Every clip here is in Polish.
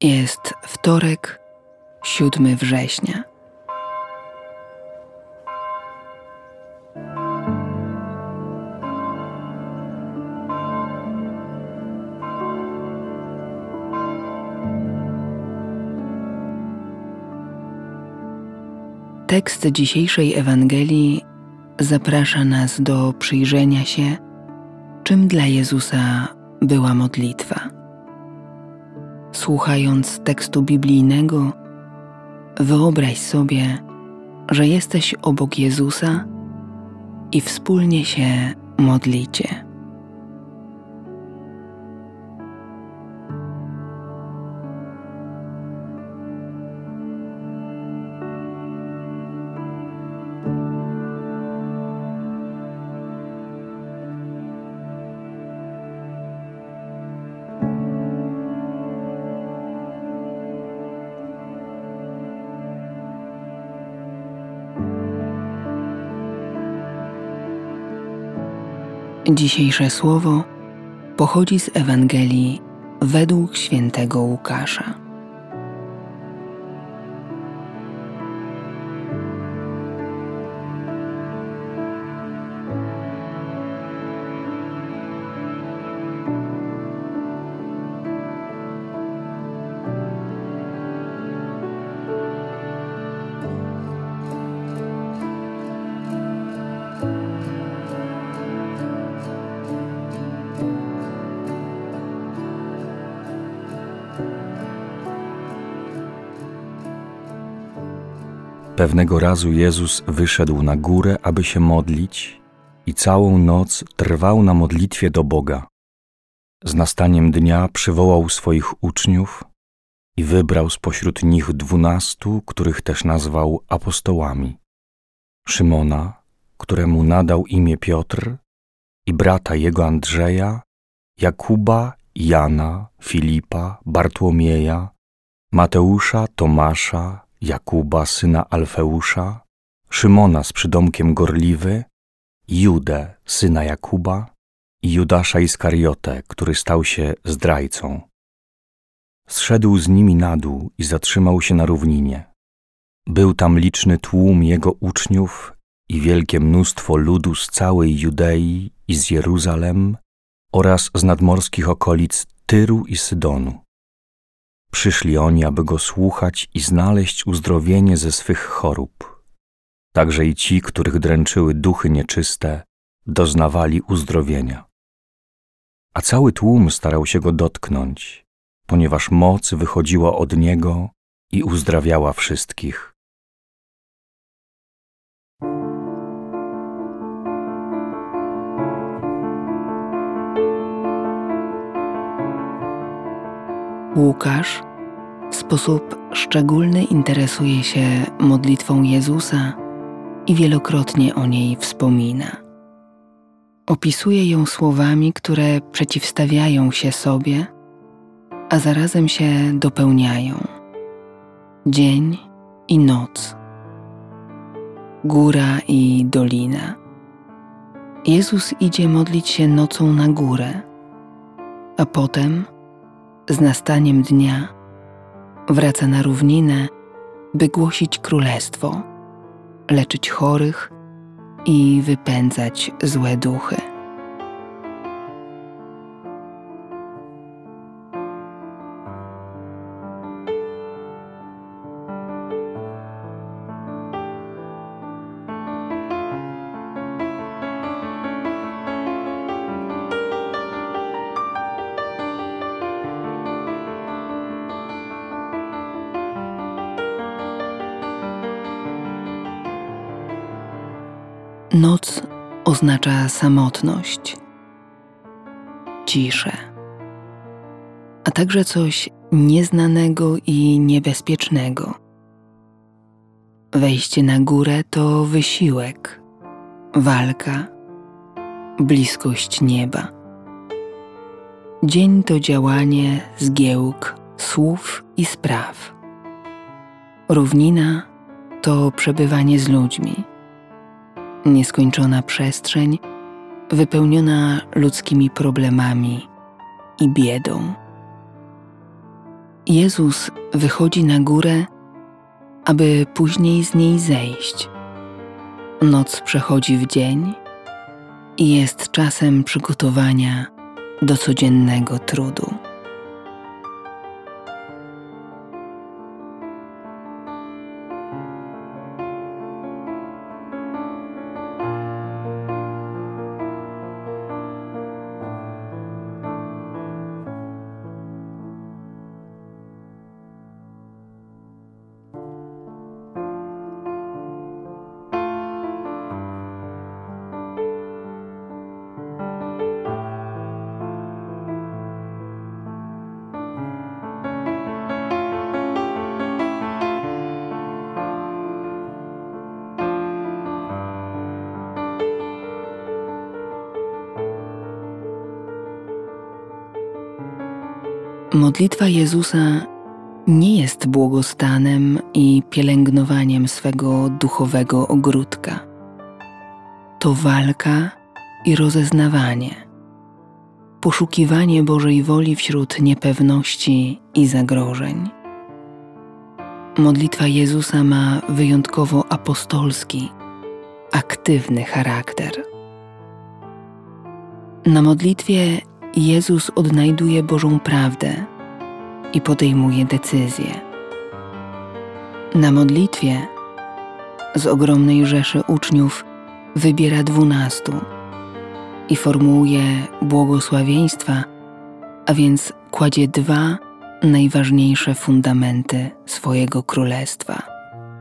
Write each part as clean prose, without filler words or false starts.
Jest wtorek, 7 września. Tekst dzisiejszej Ewangelii zaprasza nas do przyjrzenia się, czym dla Jezusa była modlitwa. Słuchając tekstu biblijnego, wyobraź sobie, że jesteś obok Jezusa i wspólnie się modlicie. Dzisiejsze słowo pochodzi z Ewangelii według świętego Łukasza. Pewnego razu Jezus wyszedł na górę, aby się modlić i całą noc trwał na modlitwie do Boga. Z nastaniem dnia przywołał swoich uczniów i wybrał spośród nich 12, których też nazwał apostołami. Szymona, któremu nadał imię Piotr, i brata jego Andrzeja, Jakuba, Jana, Filipa, Bartłomieja, Mateusza, Tomasza, Jakuba, syna Alfeusza, Szymona z przydomkiem Gorliwy, Judę, syna Jakuba i Judasza Iskariotę, który stał się zdrajcą. Zszedł z nimi na dół i zatrzymał się na równinie. Był tam liczny tłum jego uczniów i wielkie mnóstwo ludu z całej Judei i z Jeruzalem oraz z nadmorskich okolic Tyru i Sydonu. Przyszli oni, aby go słuchać i znaleźć uzdrowienie ze swych chorób. Także i ci, których dręczyły duchy nieczyste, doznawali uzdrowienia. A cały tłum starał się go dotknąć, ponieważ moc wychodziła od niego i uzdrawiała wszystkich. Łukasz w sposób szczególny interesuje się modlitwą Jezusa i wielokrotnie o niej wspomina. Opisuje ją słowami, które przeciwstawiają się sobie, a zarazem się dopełniają. Dzień i noc, góra i dolina. Jezus idzie modlić się nocą na górę, a potem z nastaniem dnia wraca na równinę, by głosić królestwo, leczyć chorych i wypędzać złe duchy. Noc oznacza samotność, ciszę, a także coś nieznanego i niebezpiecznego. Wejście na górę to wysiłek, walka, bliskość nieba. Dzień to działanie, zgiełk, słów i spraw. Równina to przebywanie z ludźmi. Nieskończona przestrzeń wypełniona ludzkimi problemami i biedą. Jezus wychodzi na górę, aby później z niej zejść. Noc przechodzi w dzień i jest czasem przygotowania do codziennego trudu. Modlitwa Jezusa nie jest błogostanem i pielęgnowaniem swego duchowego ogródka. To walka i rozeznawanie, poszukiwanie Bożej woli wśród niepewności i zagrożeń. Modlitwa Jezusa ma wyjątkowo apostolski, aktywny charakter. Na modlitwie Jezus odnajduje Bożą prawdę i podejmuje decyzje. Na modlitwie z ogromnej rzeszy uczniów wybiera 12 i formułuje błogosławieństwa, a więc kładzie 2 najważniejsze fundamenty swojego królestwa.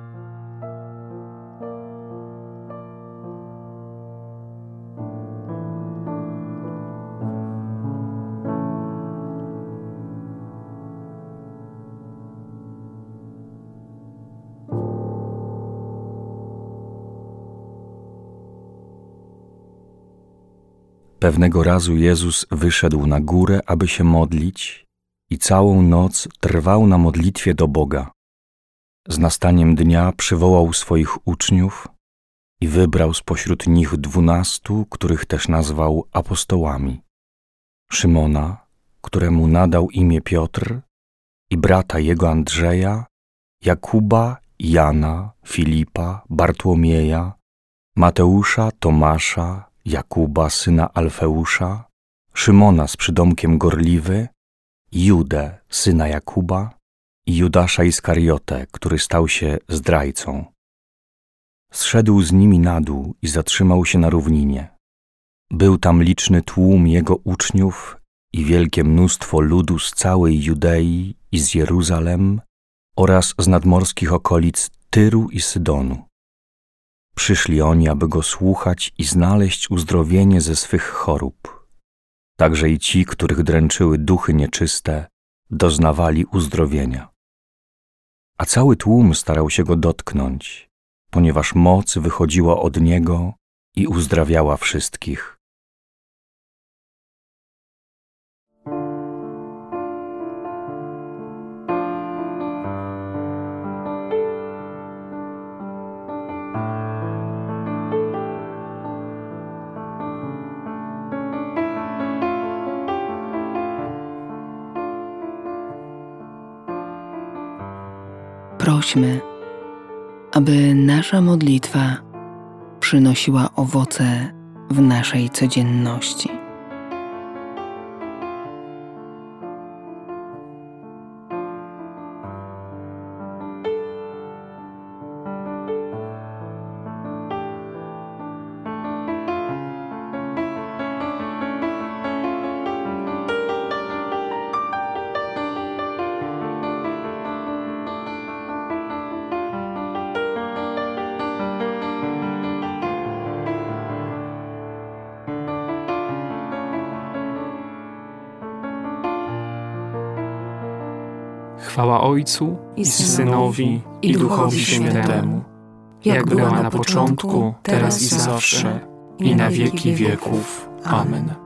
Pewnego razu Jezus wyszedł na górę, aby się modlić i całą noc trwał na modlitwie do Boga. Z nastaniem dnia przywołał swoich uczniów i wybrał spośród nich 12, których też nazwał apostołami. Szymona, któremu nadał imię Piotr, i brata jego Andrzeja, Jakuba, Jana, Filipa, Bartłomieja, Mateusza, Tomasza, Jakuba, syna Alfeusza, Szymona z przydomkiem Gorliwy, Judę, syna Jakuba i Judasza Iskariotę, który stał się zdrajcą. Zszedł z nimi na dół i zatrzymał się na równinie. Był tam liczny tłum jego uczniów i wielkie mnóstwo ludu z całej Judei i z Jeruzalem oraz z nadmorskich okolic Tyru i Sydonu. Przyszli oni, aby go słuchać i znaleźć uzdrowienie ze swych chorób. Także i ci, których dręczyły duchy nieczyste, doznawali uzdrowienia. A cały tłum starał się go dotknąć, ponieważ moc wychodziła od niego i uzdrawiała wszystkich. Prośmy, aby nasza modlitwa przynosiła owoce w naszej codzienności. Chwała Ojcu i Synowi, i Duchowi Świętemu, jak była na początku, teraz i zawsze, i na wieki wieków. Amen.